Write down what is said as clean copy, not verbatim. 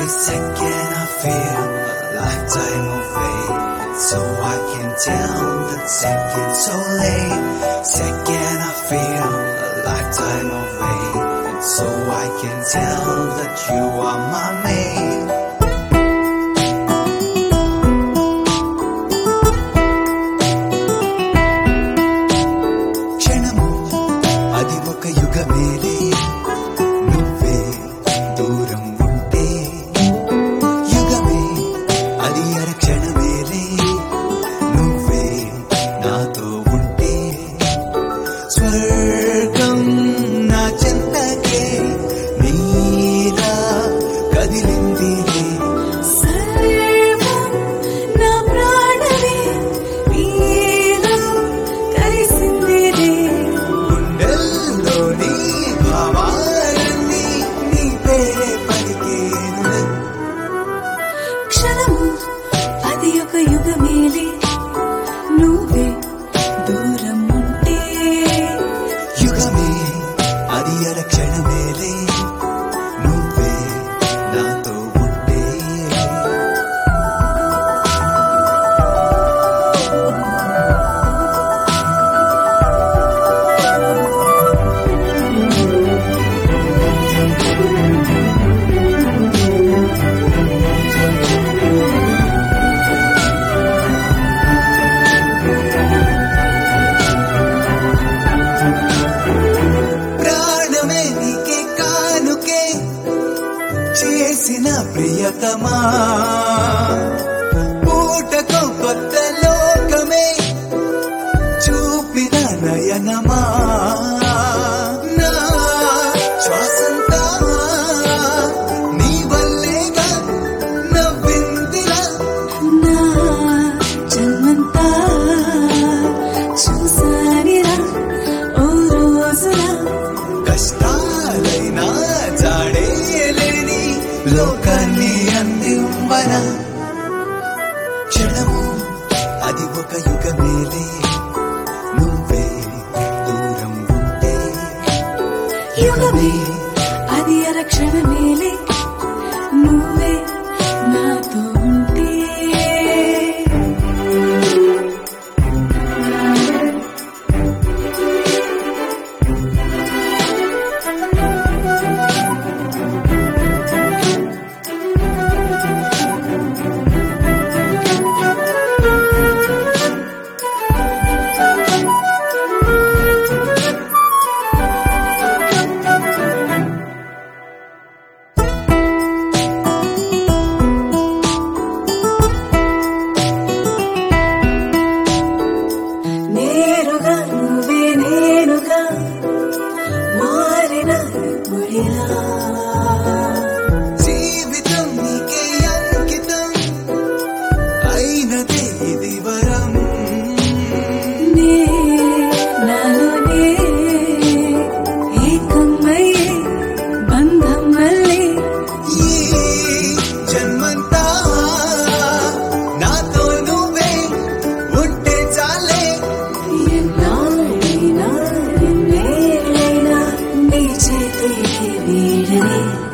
second I feel a lifetime away, so I can tell that second so late. Second I feel a lifetime away, so I can tell that you are my mate. క్షణము అది ఒక యుగమేలే, నువ్వే దూరం ఉంటే. యుగమే అది అరక్షణమేలే, నువ్వే నాతో ఉంటే. స్వర్గం నా చెంతకే నీలా కదిలిందిలే. సర్వం నా ప్రాణమే నీలో కలిసిందిలే. గుండెల్లో నీ భావాలన్నీ నీ పేరే పలికేనులే. క్షణము అది ఒక యుగమేలే, నువ్వే దూరం ఉంటే. యుగమే అది అరక్షణమేలే, నువ్వే నాతో ఉంటే. ప్రాణమే నీకే కానుకే చేసిన ప్రియతమా, పూటకో కొత్త లోకమే చూపిన నయనమా. నా శ్వాసంతా నీ వల్లేగా నవ్విందిలా. నా జన్మంతా చూసానిరా ఓ రోజులా. కష్టాలైనా జాడేలేని లోకాన్ని అందింబన. క్షణము అది ఒక యుగమేలే, నువ్వే దూరం ఉంటే. యుగమే అది అరక్షణమేలే, నువ్వే నాతో ఉంటే. నేరుగా నువ్వే నేనుగా మారిన ముడిలా. జీవితం నీకే అంకితం అయినదే ఇది వరం. నే నాలోనే ఏకమయ్యే బంధం వల్లే. ఈ జన్మంతా నాతో నువ్వే ఉంటే చాలే. ఎన్నాళ్ళైనా ఎన్నేళ్ళైనా నీ చేతి నీడనే.